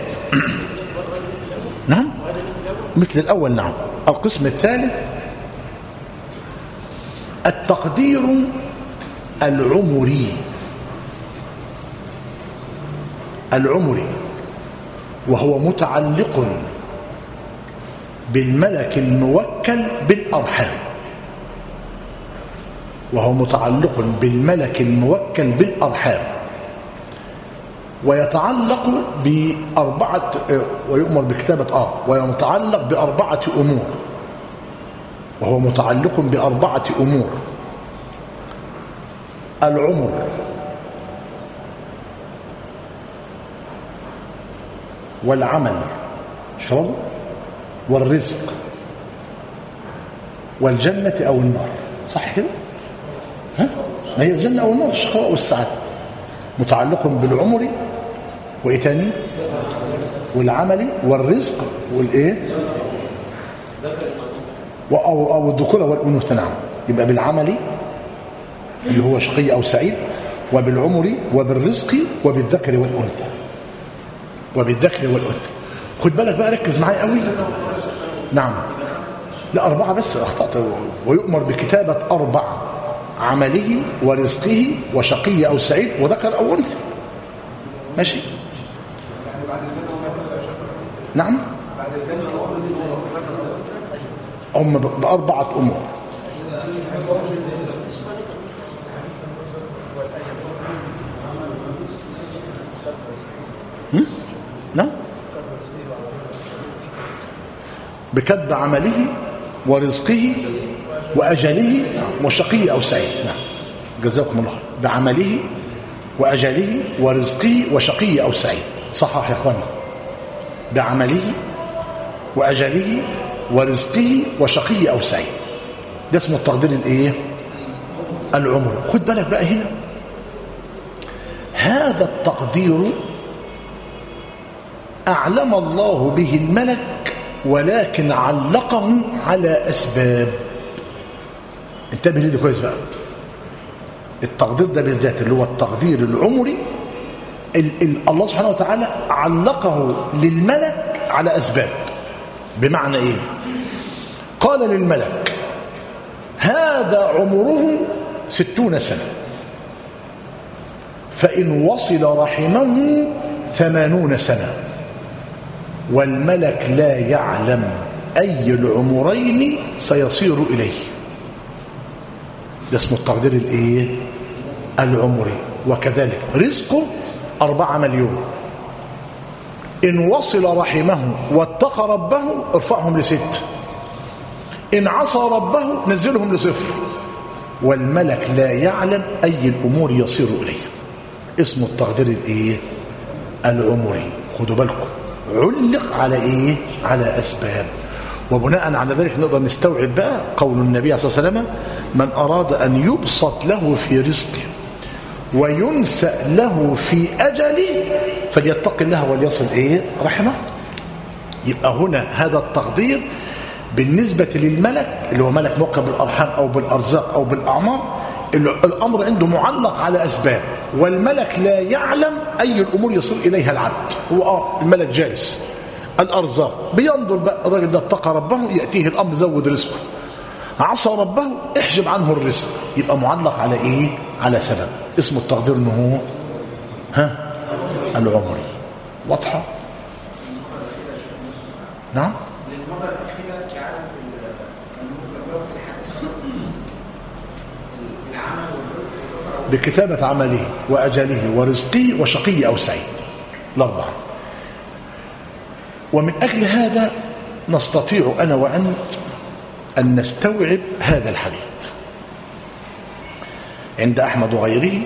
نعم مثل الأول. نعم. القسم الثالث التقدير العمري، وهو متعلق بالملك الموكل بالأرحام، ويتعلق بأربعة، ويؤمر بكتابة ويتعلق بأربعة أمور، وهو متعلق بأربعة أمور: العمر، والعمل شرط، والرزق، والجنة أو النار. صح كده؟ ها؟ ما هي الجنة أو النار، الشقاء والسعادة. متعلق بالعمر، وإيه تاني؟ والعمل، والرزق، والإيه؟ أو الذكورة والأنوثة. نعم، يبقى بالعمل اللي هو شقي أو سعيد، وبالعمر، وبالرزق، وبالذكر والأنثى. خد بالك بقى، ركز معايا قوي. نعم، لا 4 بس، أخطأت. ويؤمر بكتابة 4: عمله ورزقه وشقي أو سعيد وذكر أو أنثى. ماشي؟ نعم، هم ب4 أمور. نعم، بكتب عمله ورزقه وأجله وشقي أو سعيد. نعم، جزاكم الله خير. بعمله وأجله ورزقه وشقي أو سعيد. صحح يا أخوانا، بعمله وأجله ورزقه وشقي أو سعيد. ده اسمه التقدير الإيه؟ العمر. خد بالك بقى هنا، هذا التقدير أعلم الله به الملك، ولكن علقه على أسباب. انتبه لي كويس بقى. التقدير ده بالذات اللي هو التقدير العمري، الله سبحانه وتعالى علقه للملك على أسباب. بمعنى إيه؟ قال للملك: هذا عمره 60 سنة، فإن وصل رحمه 80 سنة. والملك لا يعلم أي العمرين سيصير إليه. ده اسمه التقدير الإيه؟ العمري. وكذلك رزقه 4 مليون، إن وصل رحمه واتقى ربه ارفعهم ل6، إن عصى ربه نزلهم ل0. والملك لا يعلم أي الأمور يصير إليه. اسمه التقدير الإيه؟ العمري. خدوا بالكم، علق على إيه؟ على أسباب. وبناء على ذلك نقدر نستوعب بقى قول النبي صلى الله عليه وسلم: من أراد أن يبسط له في رزقه وينسأ له في أجله فليتق الله وليصل إيه؟ رحمه. يبقى هنا هذا التقدير بالنسبة للملك اللي هو ملك موكل بالأرحام أو بالأرزاق أو بالأعمار، الأمر عنده معلق على أسباب، والملك لا يعلم أي الأمور يصل إليها العبد. هو الملك جالس، الأرزاق بينظر بقى، الراجل ده اتقى ربه يأتيه الأمر زود رزقه، عصى ربه احجب عنه الرزق. يبقى معلق على إيه؟ على سبب. اسمه التقدير انه العمري. واضحة؟ نعم. بكتابة عمله وأجله ورزقه وشقي أو سعيد، ال4. ومن أجل هذا نستطيع أنا وأنت أن نستوعب هذا الحديث. عند أحمد وغيره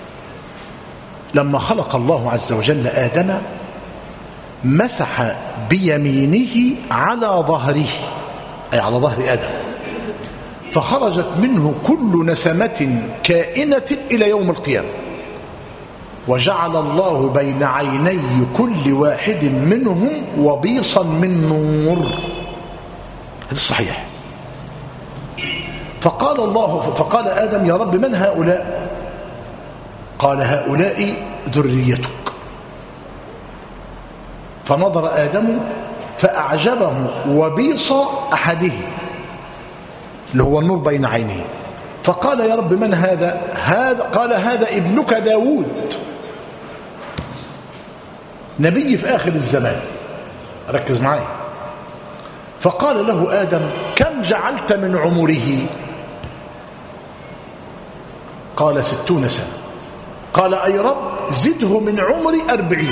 لما خلق الله عز وجل آدم مسح بيمينه على ظهره، أي على ظهر آدم، فخرجت منه كل نسمة كائنة إلى يوم القيامة، وجعل الله بين عيني كل واحد منهم وبيصا من نور. هذا الصحيح. فقال آدم: يا رب من هؤلاء؟ قال: هؤلاء ذريتك. فنظر آدم فأعجبه وبيص أحده اللي هو النور بين عينيه، فقال يا رب من هذا؟ قال هذا ابنك داود نبي في آخر الزمان. ركز معي. فقال له آدم كم جعلت من عمره؟ قال 60 سنة. قال أي رب زده من عمري 40.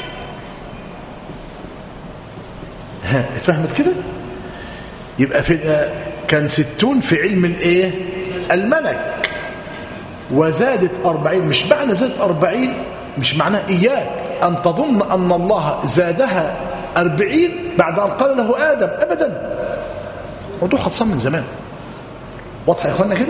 فهمت كده؟ يبقى كان 60 في علم الايه؟ الملك، وزادت 40. مش معنى زادت 40 مش معناه إياك أن تظن أن الله زادها 40 بعد أن قال له آدم، أبدا. موضوع خلصان من زمان. واضح يا إخوانا كده؟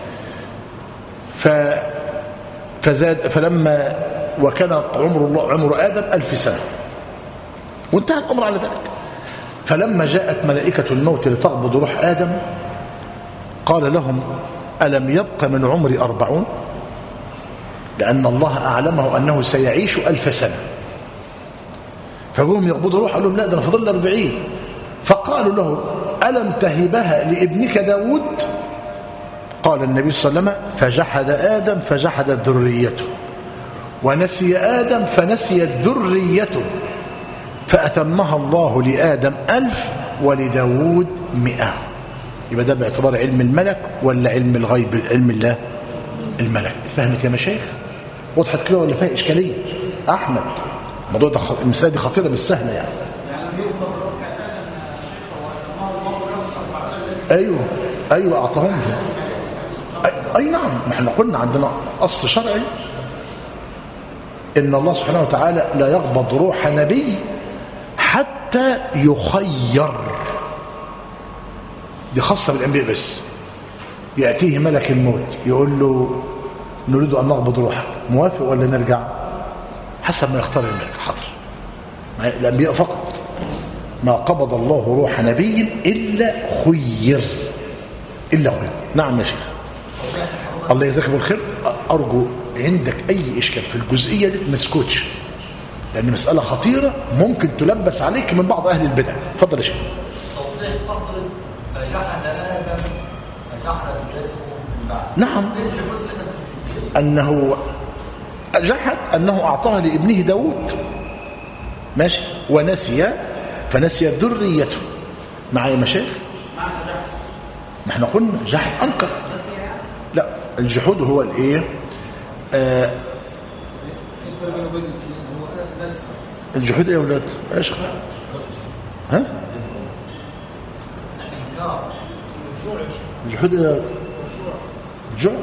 فزاد فلما وكان عمر آدم 1000 سنة وانتهى الأمر على ذلك. فلما جاءت ملائكة الموت لتقبض روح آدم قال لهم ألم يبق من عمري 40؟ لأن الله أعلمه أنه سيعيش 1000 سنة. فقوم يقبضوا روح قال لهم لا، ده أنا فضل 40. فقالوا له ألم تهبها لابنك داود؟ قال النبي صلى الله عليه وسلم فجحد آدم فجحدت ذريته، ونسي آدم فنسيت ذريته، فأتمها الله لآدم 1000 ولداود 100. يبقى ده باعتبار علم الملك ولا علم الغيب؟ علم الله الملك. فهمت يا مشايخ؟ وضحت كده ولا فيها إشكالية؟ أحمد الموضوع ده المسألة دي خطيرة مش سهلة يعني. أيوة أعطاهم. أي نعم، ما احنا قلنا عندنا أصل شرعي إن الله سبحانه وتعالى لا يقبض روح نبي حتى يخير. دي خاصة بالأنبياء بس. يأتيه ملك الموت يقول له نريد أن نقبض روحك، موافق ولا نرجع؟ حسب ما يختار الملك. حاضر. الأنبياء فقط ما قبض الله روح نبي إلا خير. نعم يا شيخ، الله يجزاك بالخير. أرجو عندك أي إشكال في الجزئية دي ما تسكتش، لأن مسألة خطيرة ممكن تلبس عليك من بعض أهل البدع. اتفضل يا شيخ. توضيح فقرة فجحد آدم فجحد ذريته من بعد. نعم، أنه جحد أنه أعطاها لابنه داود، ماشي، ونسي فنسي ذريته. معايا مشايخ؟ ما احنا قلنا جحد أنكر. لا، الجحود هو الايه؟ الجحود ايه يا اولاد؟ ايش ها؟ الجحود ايه يا اولاد؟ الجوع.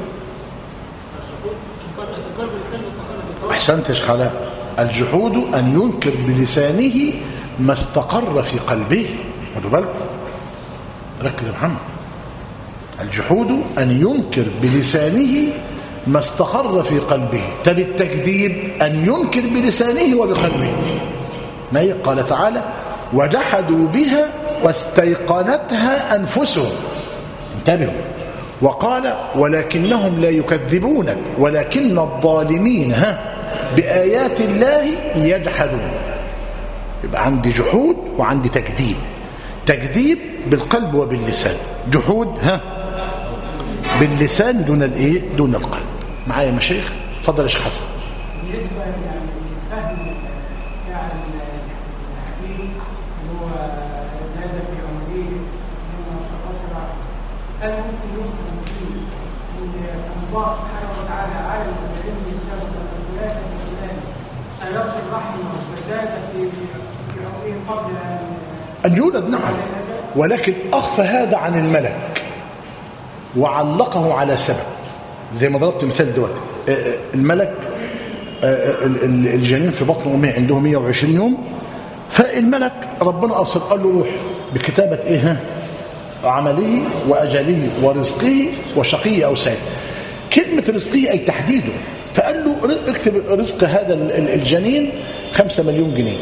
احسنت يا شيخ علاء. الجحود ان ينكر بلسانه ما استقر في قلبه. خدوا بالكم، ركز يا محمد. الجحود أن ينكر بلسانه ما استقر في قلبه. طب التكذيب أن ينكر بلسانه وبقلبه. ما قال تعالى وجحدوا بها واستيقنتها أنفسهم. انتبهوا. وقال ولكنهم لا يكذبونك ولكن الظالمين بآيات الله يجحدون. يبقى عندي جحود وعندي تكذيب. تكذيب بالقلب وباللسان، جحود باللسان دون الايه؟ دون القلب. معايا مشايخ؟ اتفضل يا شيخ حسن. بالنسبه يعني فهم بتاع الحديث اللي هو زاد في عمره من 19 هل ممكن يفهم فيه ان الله سبحانه وتعالى عالم بعلم الشرط والولايه والسلام سيصل رحمه وزاد في عمره قبل ان يولد. نعم، ولكن اخفى هذا عن الملك وعلقه على سبب، زي ما ضربت مثال دلوقتي. الملك الجنين في بطن امه عنده 120 يوم، فالملك ربنا ارسل قال له روح بكتابه ايه؟ عمله واجله ورزقه وشقي او سعيد. كلمه رزقه اي تحديده، فقال له اكتب رزق هذا الجنين 5 مليون جنيه،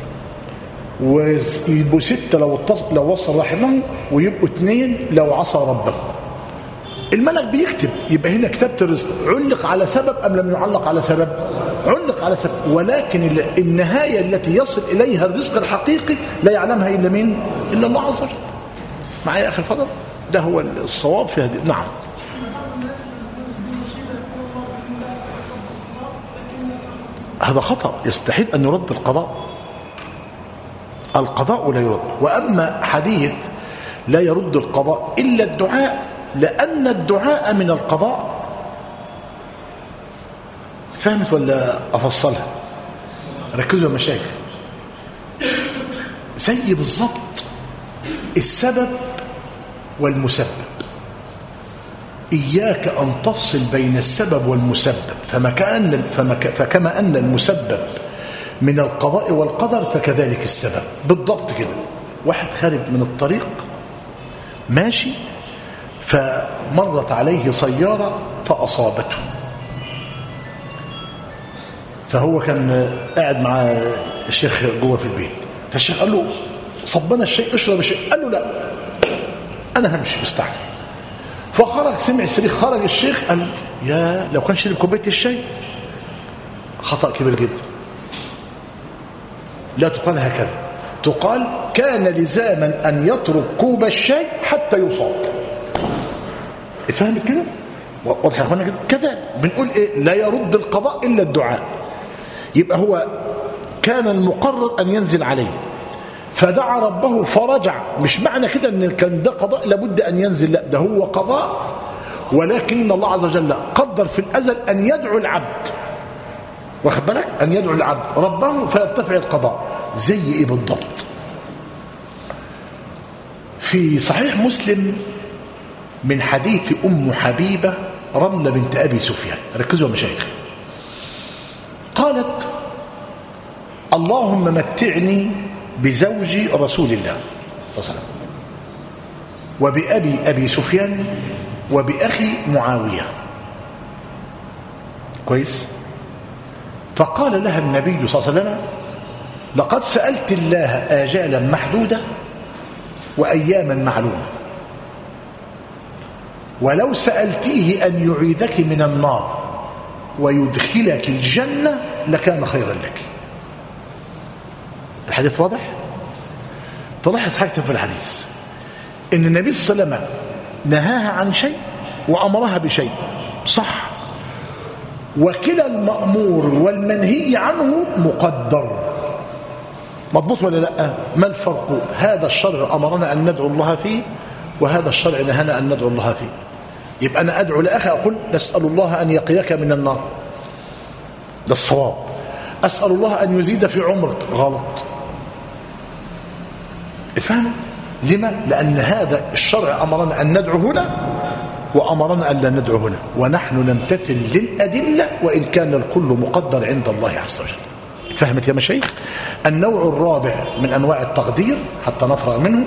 ويبقوا 6 لو وصل رحمه، ويبقوا 2 لو عصى ربه. الملك بيكتب، يبقى هنا كتابة الرزق علق على سبب أم لم يعلق على سبب؟ علق على سبب، ولكن النهاية التي يصل إليها الرزق الحقيقي لا يعلمها إلا مين؟ إلا الله عز وجل. معايا يا أخي الفضل؟ ده هو الصواب في هذه. نعم. هذا خطأ، يستحيل أن يرد القضاء. القضاء لا يرد. وأما حديث لا يرد القضاء إلا الدعاء، لأن الدعاء من القضاء. فهمت ولا أفصلها؟ ركزوا يا مشايخ. زي بالضبط السبب والمسبب، إياك أن تفصل بين السبب والمسبب. فكما أن المسبب من القضاء والقدر فكذلك السبب بالضبط كده. واحد خارج من الطريق ماشي، فمرت عليه سيارة فأصابته، فهو كان قاعد مع الشيخ جوه في البيت، فالشيخ قال له صبنا الشيء، اشرب الشيء. قال له لا أنا همشي مستعجل. فخرج، سمع الصريخ، خرج الشيخ قال يا لو كان شرب كوباية الشاي. خطأ كبير جدا. لا تقال هكذا، تقال كان لزاما أن يترك كوب الشاي حتى يصاب. فهمت كده؟ واضح يا اخوانا كده؟ كذا بنقول ايه؟ لا يرد القضاء إلا الدعاء. يبقى هو كان المقرر أن ينزل عليه فدعا ربه فرجع. مش معنى كده ان كان ده قضاء لابد أن ينزل، لا، ده هو قضاء، ولكن الله عز وجل قدر في الأزل أن يدعو العبد، واخد بالك؟ أن يدعو العبد ربه فيرتفع القضاء. زي ايه بالضبط؟ في صحيح مسلم من حديث أم حبيبة رملة بنت أبي سفيان، ركزوا يا مشايخ، قالت اللهم متعني بزوج رسول الله صلى الله عليه وسلم وبأبي أبي سفيان وبأخي معاوية. كويس؟ فقال لها النبي صلى الله عليه وسلم لقد سألت الله آجالا محدودة وأياما معلومة، ولو سألتيه أن يعيدك من النار ويدخلك الجنة لكان خيرا لك. الحديث واضح؟ تلاحظ حاجة في الحديث إن النبي صلى الله عليه وسلم نهاها عن شيء وأمرها بشيء، صح؟ وكلا المأمور والمنهي عنه مقدر، مضبوط ولا لا؟ ما الفرق؟ هذا الشرع أمرنا أن ندعو الله فيه، وهذا الشرع نهانا أن ندعو الله فيه. يبقى أنا أدعو لأخي أقول نسأل الله أن يقيك من النار، ده الصواب. أسأل الله أن يزيد في عمرك، غلط. افهم؟ لما؟ لأن هذا الشرع أمرنا أن ندعو هنا وأمرنا أن لا ندعو هنا، ونحن نمتثل للأدلة وإن كان الكل مقدر عند الله عز وجل. فهمت يا مشايخ؟ النوع الرابع من أنواع التقدير حتى نفرغ منه.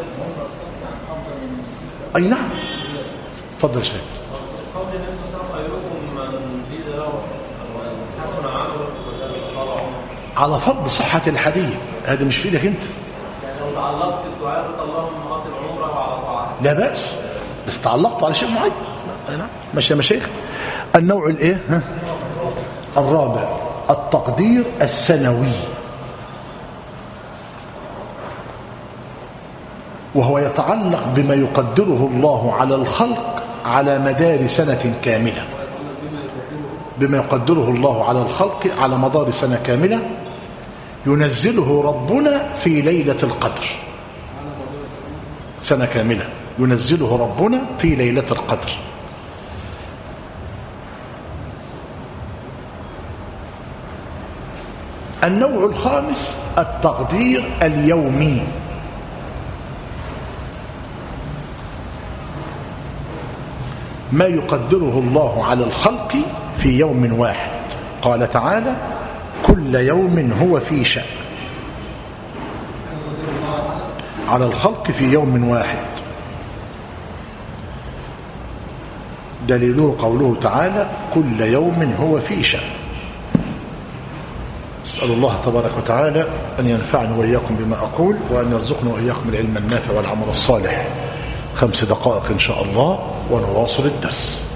أي نعم، تفضل شيخ. قول النبي صلى الله عليه وسلم خيركم من زيد له حسن عمله وزاد طال عمره، على فرض صحة الحديث، هذا مش في ايدك انت. يعني لو تعلقت الدعاء قلت اللهم مقاتل عمره وعلى طاعته لا بأس، بس تعلقت على شيء معين. نعم ماشي يا مشايخ. النوع الايه الرابع التقدير السنوي، وهو يتعلق بما يقدره الله على الخلق على مدار سنة كاملة. بما يقدره الله على الخلق على مدار سنة كاملة ينزله ربنا في ليلة القدر. سنة كاملة ينزله ربنا في ليلة القدر. النوع الخامس التقدير اليومي، ما يقدره الله على الخلق في يوم واحد. قال تعالى كل يوم هو في شأن، على الخلق في يوم واحد. دليله قوله تعالى كل يوم هو في شأن. أسأل الله تبارك وتعالى أن ينفعني وإياكم بما أقول، وأن يرزقنا وإياكم العلم النافع والعمل الصالح. 5 دقائق إن شاء الله ونواصل الدرس.